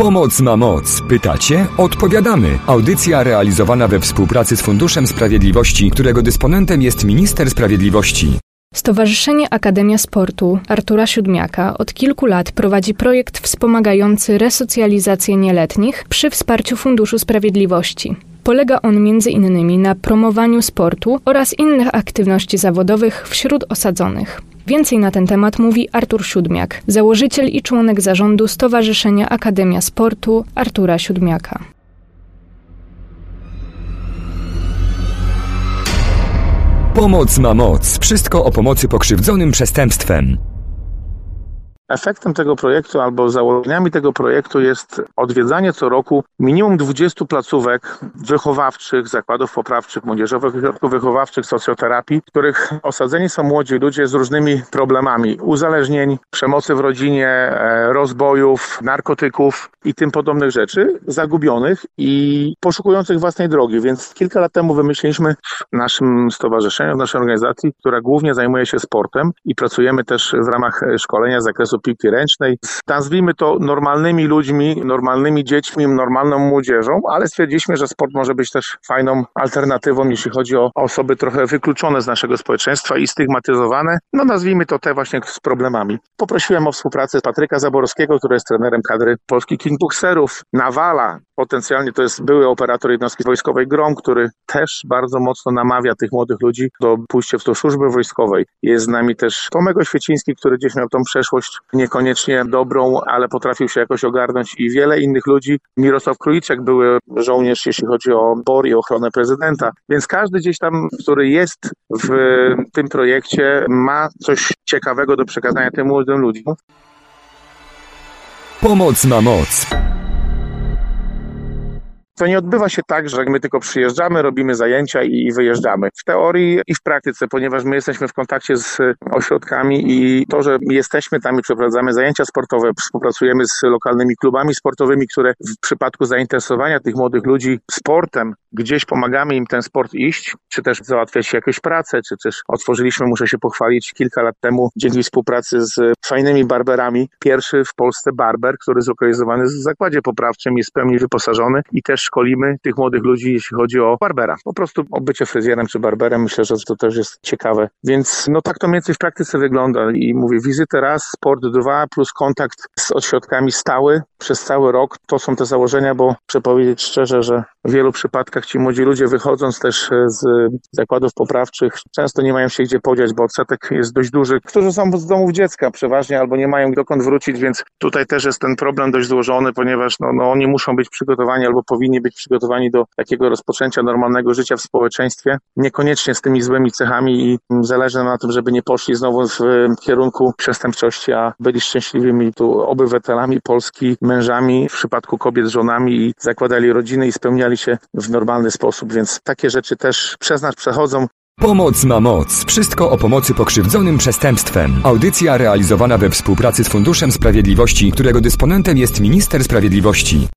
Pomoc ma moc. Pytacie? Odpowiadamy. Audycja realizowana we współpracy z Funduszem Sprawiedliwości, którego dysponentem jest Minister Sprawiedliwości. Stowarzyszenie Akademia Sportu Artura Siódmiaka od kilku lat prowadzi projekt wspomagający resocjalizację nieletnich przy wsparciu Funduszu Sprawiedliwości. Polega on m.in. na promowaniu sportu oraz innych aktywności zawodowych wśród osadzonych. Więcej na ten temat mówi Artur Siódmiak, założyciel i członek zarządu Stowarzyszenia Akademia Sportu Artura Siódmiaka. Pomoc ma moc. Wszystko o pomocy pokrzywdzonym przestępstwem. Efektem tego projektu albo założeniami tego projektu jest odwiedzanie co roku minimum 20 placówek wychowawczych, zakładów poprawczych, młodzieżowych ośrodków wychowawczych, socjoterapii, w których osadzeni są młodzi ludzie z różnymi problemami uzależnień, przemocy w rodzinie, rozbojów, narkotyków i tym podobnych rzeczy, zagubionych i poszukujących własnej drogi. Więc kilka lat temu wymyśliliśmy w naszym stowarzyszeniu, w naszej organizacji, która głównie zajmuje się sportem i pracujemy też w ramach szkolenia z zakresu piłki ręcznej. Nazwijmy to normalnymi ludźmi, normalnymi dziećmi, normalną młodzieżą, ale stwierdziliśmy, że sport może być też fajną alternatywą, jeśli chodzi o osoby trochę wykluczone z naszego społeczeństwa i stygmatyzowane. Nazwijmy to te właśnie z problemami. Poprosiłem o współpracę Patryka Zaborowskiego, który jest trenerem kadry polskich kickbokserów, Nawala. Potencjalnie to jest były operator jednostki wojskowej GROM, który też bardzo mocno namawia tych młodych ludzi do pójścia w tą służbę wojskowej. Jest z nami też Tomek Oświeciński, który gdzieś miał tą przeszłość niekoniecznie dobrą, ale potrafił się jakoś ogarnąć i wiele innych ludzi. Mirosław Króliczek, były żołnierz, jeśli chodzi o BOR i ochronę prezydenta. Więc każdy gdzieś tam, który jest w tym projekcie, ma coś ciekawego do przekazania tym młodym ludziom. Pomoc ma moc. To nie odbywa się tak, że my tylko przyjeżdżamy, robimy zajęcia i wyjeżdżamy. W teorii i w praktyce, ponieważ my jesteśmy w kontakcie z ośrodkami i to, że jesteśmy tam i przeprowadzamy zajęcia sportowe, współpracujemy z lokalnymi klubami sportowymi, które w przypadku zainteresowania tych młodych ludzi sportem, gdzieś pomagamy im ten sport iść, czy też załatwiać jakąś pracę, czy też otworzyliśmy, muszę się pochwalić, kilka lat temu dzięki współpracy z fajnymi barberami, pierwszy w Polsce barber, który zlokalizowany w zakładzie poprawczym, jest w pełni wyposażony i też szkolimy tych młodych ludzi, jeśli chodzi o barbera. Po prostu o bycie fryzjerem czy barberem, myślę, że to też jest ciekawe. Więc tak to mniej więcej w praktyce wygląda i mówię, wizyty raz, sport 2, plus kontakt z ośrodkami stały przez cały rok. To są te założenia, bo muszę powiedzieć szczerze, że w wielu przypadkach ci młodzi ludzie, wychodząc też z zakładów poprawczych, często nie mają się gdzie podziać, bo odsetek jest dość duży, którzy są z domów dziecka przeważnie albo nie mają dokąd wrócić, więc tutaj też jest ten problem dość złożony, ponieważ oni muszą być przygotowani albo powinni być przygotowani do takiego rozpoczęcia normalnego życia w społeczeństwie, niekoniecznie z tymi złymi cechami i zależy nam na tym, żeby nie poszli znowu w kierunku przestępczości, a byli szczęśliwymi tu obywatelami Polski, mężami, w przypadku kobiet żonami i zakładali rodziny i spełniali się w normalny sposób, więc takie rzeczy też przez nas przechodzą. Pomoc ma moc. Wszystko o pomocy pokrzywdzonym przestępstwem. Audycja realizowana we współpracy z Funduszem Sprawiedliwości, którego dysponentem jest Minister Sprawiedliwości.